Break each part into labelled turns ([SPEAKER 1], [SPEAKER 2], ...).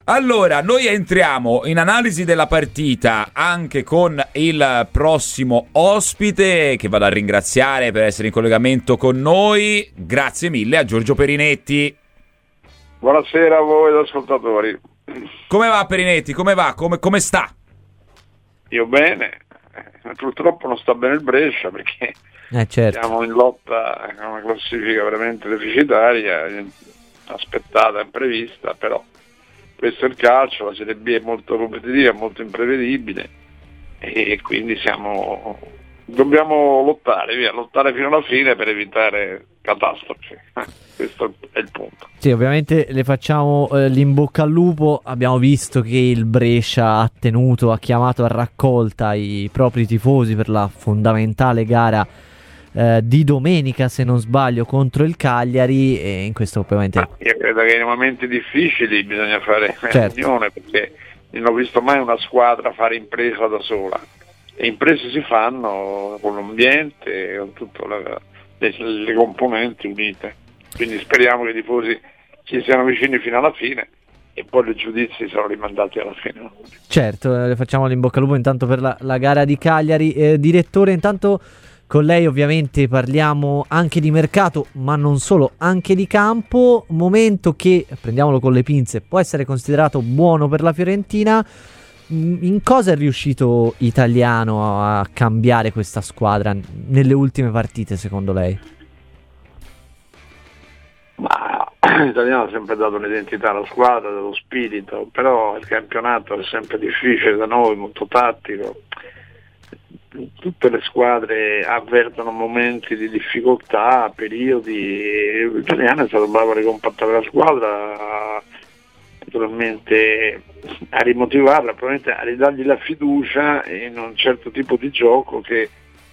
[SPEAKER 1] Allora, noi entriamo in analisi della partita anche con il prossimo ospite, che vado a ringraziare per essere in collegamento con noi. Grazie mille a Giorgio Perinetti.
[SPEAKER 2] Buonasera a voi ascoltatori.
[SPEAKER 1] Come va Perinetti? Come va? Come sta?
[SPEAKER 2] Io bene, purtroppo non sta bene il Brescia perché
[SPEAKER 3] certo.
[SPEAKER 2] siamo in lotta a una classifica veramente deficitaria, aspettata, imprevista, però questo è il calcio, la Serie B è molto competitiva, molto imprevedibile e quindi dobbiamo lottare fino alla fine per evitare catastrofi. Questo è il punto.
[SPEAKER 3] Sì, ovviamente le facciamo l'in bocca al lupo. Abbiamo visto che il Brescia ha chiamato a raccolta i propri tifosi per la fondamentale gara di domenica, se non sbaglio, contro il Cagliari, e in questo ovviamente
[SPEAKER 2] io credo che nei momenti difficili bisogna fare unione, perché non ho visto mai una squadra fare impresa da sola. Le imprese si fanno con l'ambiente, con tutte le componenti unite, quindi speriamo che i tifosi ci siano vicini fino alla fine e poi i giudizi saranno rimandati alla fine.
[SPEAKER 3] Certo, le facciamo l'in bocca al lupo intanto per la gara di Cagliari. Direttore, intanto con lei ovviamente parliamo anche di mercato, ma non solo, anche di campo, momento che, prendiamolo con le pinze, può essere considerato buono per la Fiorentina. In cosa è riuscito Italiano a cambiare questa squadra nelle ultime partite, secondo lei?
[SPEAKER 2] Ma l'Italiano ha sempre dato un'identità alla squadra, dello spirito, però il campionato è sempre difficile da noi, molto tattico. Tutte le squadre avvertono momenti di difficoltà, periodi. L'Italiano è stato bravo a ricompattare la squadra, naturalmente a rimotivarla, probabilmente a ridargli la fiducia in un certo tipo di gioco che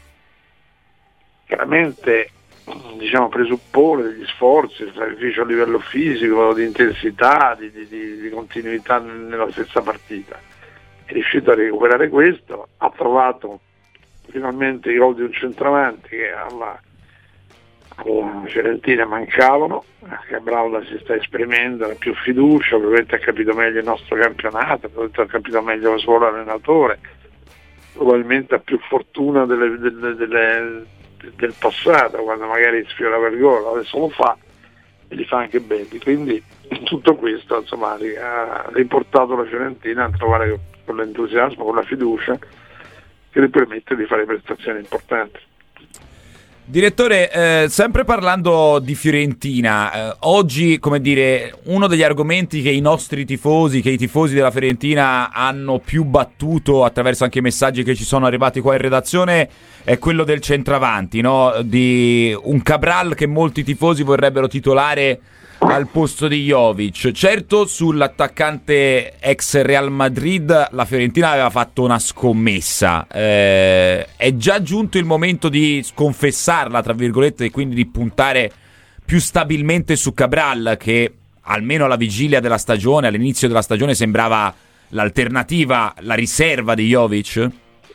[SPEAKER 2] chiaramente presuppone degli sforzi, sacrificio a livello fisico, di intensità, di continuità nella stessa partita. È riuscito a recuperare questo, ha trovato finalmente i gol di un centravanti che alla Fiorentina mancavano, che Brauda si sta esprimendo, ha più fiducia, probabilmente ha capito meglio il nostro campionato, probabilmente ha capito meglio il suo allenatore, probabilmente ha più fortuna del passato, quando magari sfiorava il gol, adesso lo fa e li fa anche belli, quindi tutto questo ha riportato la Fiorentina a trovare con l'entusiasmo, con la fiducia che le permette di fare prestazioni importanti.
[SPEAKER 1] Direttore, sempre parlando di Fiorentina, oggi, uno degli argomenti che i nostri tifosi, che i tifosi della Fiorentina hanno più battuto attraverso anche i messaggi che ci sono arrivati qua in redazione è quello del centravanti, no? Di un Cabral che molti tifosi vorrebbero titolare al posto di Jovic. Certo, sull'attaccante ex Real Madrid la Fiorentina aveva fatto una scommessa, è già giunto il momento di sconfessarla, tra virgolette, e quindi di puntare più stabilmente su Cabral, che almeno alla vigilia della stagione, all'inizio della stagione, sembrava l'alternativa, la riserva di Jovic?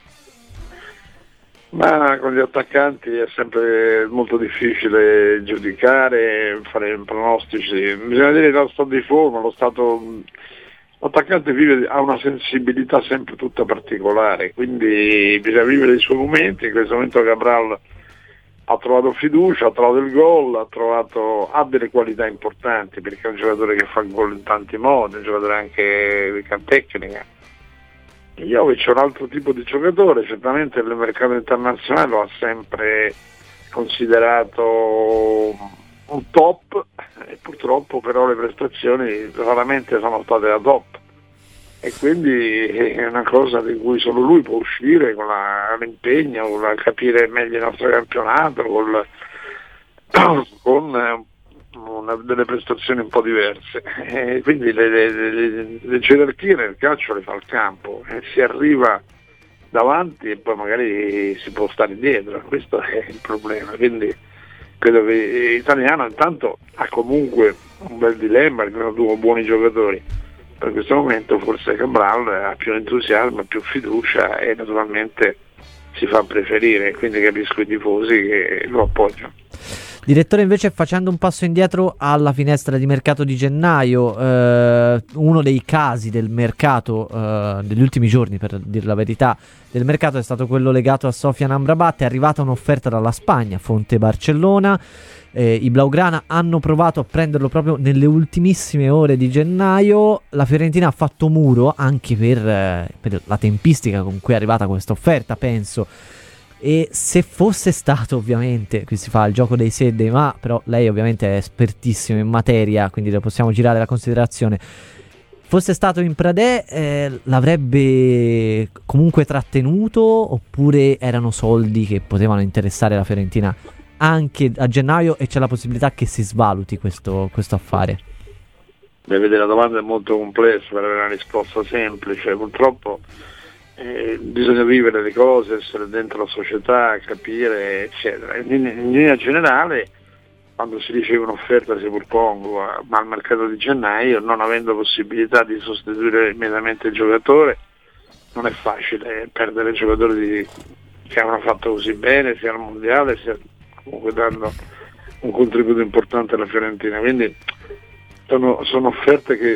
[SPEAKER 2] Ma con gli attaccanti è sempre molto difficile giudicare, fare pronostici. Bisogna dire lo stato di forma, l'attaccante ha una sensibilità sempre tutta particolare, quindi bisogna vivere i suoi momenti. In questo momento Cabral ha trovato fiducia, ha trovato il gol, ha delle qualità importanti, perché è un giocatore che fa gol in tanti modi, un giocatore anche di tecnica. Jovic è un altro tipo di giocatore, certamente nel mercato internazionale lo ha sempre considerato un top, e purtroppo però le prestazioni raramente sono state da top, e quindi è una cosa di cui solo lui può uscire con l'impegno, con capire meglio il nostro campionato, con delle prestazioni un po' diverse, quindi le gerarchie nel calcio le fa il campo, si arriva davanti e poi magari si può stare dietro, questo è il problema. Quindi credo che l'Italiano intanto ha comunque un bel dilemma, perché sono due buoni giocatori. Per questo momento forse Cabral ha più entusiasmo, più fiducia e naturalmente si fa preferire, quindi capisco i tifosi che lo appoggiano.
[SPEAKER 3] Direttore, invece, facendo un passo indietro alla finestra di mercato di gennaio, uno dei casi del mercato degli ultimi giorni, per dire la verità, del mercato è stato quello legato a Sofian Amrabat. È arrivata un'offerta dalla Spagna, fonte Barcellona. I Blaugrana hanno provato a prenderlo proprio nelle ultimissime ore di gennaio. La Fiorentina ha fatto muro anche per la tempistica con cui è arrivata questa offerta, penso. E se fosse stato, ovviamente, qui si fa il gioco dei se e dei ma, però lei ovviamente è espertissimo in materia, quindi le possiamo girare la considerazione. Fosse stato in Pradè, l'avrebbe comunque trattenuto, oppure erano soldi che potevano interessare la Fiorentina anche a gennaio e c'è la possibilità che si svaluti questo affare?
[SPEAKER 2] Vedere, la domanda è molto complessa per avere una risposta semplice. Purtroppo bisogna vivere le cose, essere dentro la società, capire, eccetera. In linea generale, quando si riceve un'offerta, seppur congrua, ma al mercato di gennaio, non avendo possibilità di sostituire immediatamente il giocatore, non è facile perdere giocatori che hanno fatto così bene, sia al mondiale, sia comunque dando un contributo importante alla Fiorentina. Quindi sono offerte che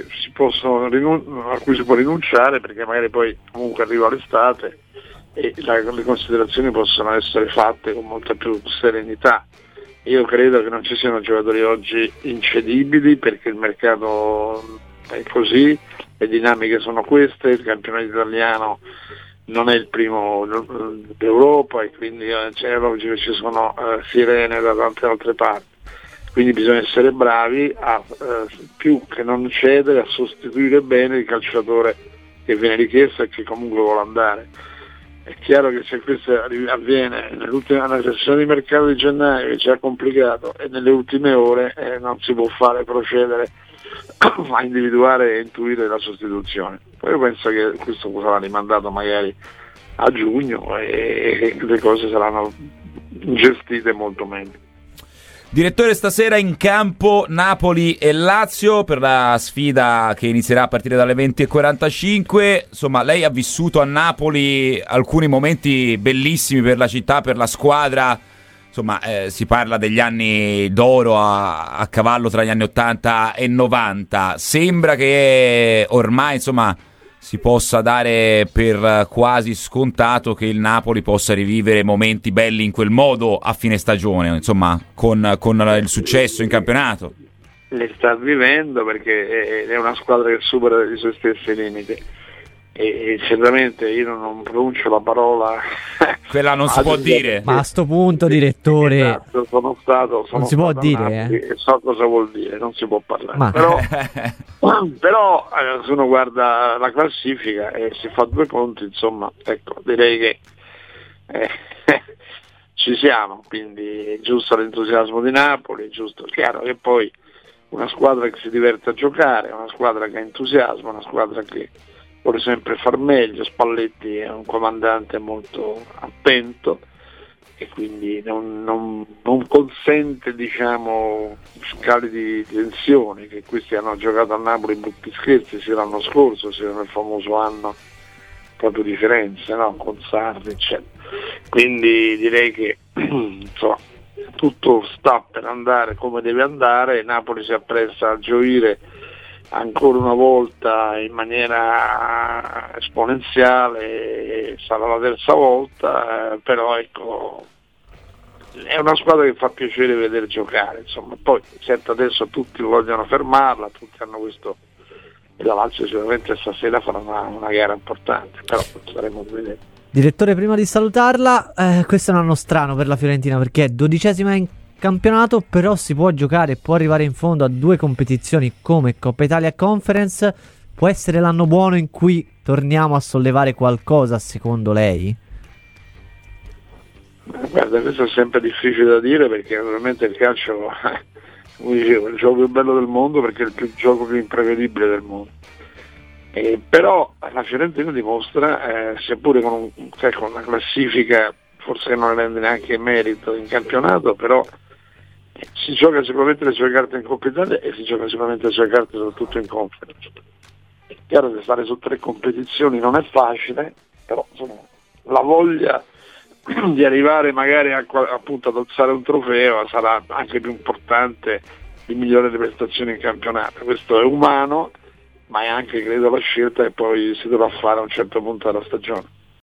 [SPEAKER 2] a cui si può rinunciare, perché magari poi comunque arriva l'estate e le considerazioni possono essere fatte con molta più serenità. Io credo che non ci siano giocatori oggi incedibili, perché il mercato è così, le dinamiche sono queste, il campionato italiano non è il primo d'Europa e quindi è logico che ci sono sirene da tante altre parti. Quindi bisogna essere bravi a più che non cedere, a sostituire bene il calciatore che viene richiesto e che comunque vuole andare. È chiaro che se questo avviene nella sessione di mercato di gennaio, che ci ha complicato, e nelle ultime ore non si può fare procedere a individuare e intuire la sostituzione. Poi io penso che questo sarà rimandato magari a giugno e le cose saranno gestite molto meglio.
[SPEAKER 1] Direttore, stasera in campo Napoli e Lazio per la sfida che inizierà a partire dalle 20:45. Insomma, lei ha vissuto a Napoli alcuni momenti bellissimi per la città, per la squadra. Insomma, si parla degli anni d'oro a cavallo tra gli anni 80 e 90. Sembra che ormai, insomma, si possa dare per quasi scontato che il Napoli possa rivivere momenti belli in quel modo a fine stagione, insomma, con il successo in campionato.
[SPEAKER 2] Le sta vivendo, perché è una squadra che supera i suoi stessi limiti e certamente io non pronuncio la parola
[SPEAKER 1] quella non si può dire,
[SPEAKER 3] ma a sto punto, direttore,
[SPEAKER 2] esatto, sono stato
[SPEAKER 3] non si può dire,
[SPEAKER 2] e so cosa vuol dire, non si può parlare, però se uno guarda la classifica e si fa due conti, insomma, ecco, direi che ci siamo, quindi è giusto l'entusiasmo di Napoli, è giusto, è chiaro che poi una squadra che si diverte a giocare, una squadra che ha entusiasmo, una squadra che vuole sempre far meglio. Spalletti è un comandante molto attento e quindi non consente, diciamo, scali di tensione, che questi hanno giocato a Napoli in brutti scherzi sia l'anno scorso, sia nel famoso anno proprio di Firenze, no? Con Sarri, eccetera. Quindi direi che insomma, tutto sta per andare come deve andare. Napoli si appresta a gioire ancora una volta in maniera esponenziale, sarà la terza volta, però ecco, è una squadra che fa piacere vedere giocare, insomma. Poi certo adesso tutti vogliono fermarla, tutti hanno questo, e la Lazio sicuramente stasera farà una gara importante, però staremo a vedere.
[SPEAKER 3] Direttore, prima di salutarla, questo è un anno strano per la Fiorentina, perché è 12ª in campionato, però si può giocare, può arrivare in fondo a 2 competizioni come Coppa Italia e Conference. Può essere l'anno buono in cui torniamo a sollevare qualcosa, secondo lei?
[SPEAKER 2] Guarda, questo è sempre difficile da dire, perché naturalmente il calcio, come dicevo, è il gioco più bello del mondo, perché è il gioco più imprevedibile del mondo. Però la Fiorentina dimostra, seppure con una classifica forse che non ne rende neanche merito in campionato, però si gioca sicuramente le sue carte in Coppa Italia e si gioca sicuramente le sue carte soprattutto in Conference. È chiaro che stare su 3 competizioni non è facile, però insomma, la voglia di arrivare magari appunto ad alzare un trofeo sarà anche più importante di migliore le prestazioni in campionato. Questo è umano, ma è anche credo la scelta che poi si dovrà fare a un certo punto della stagione.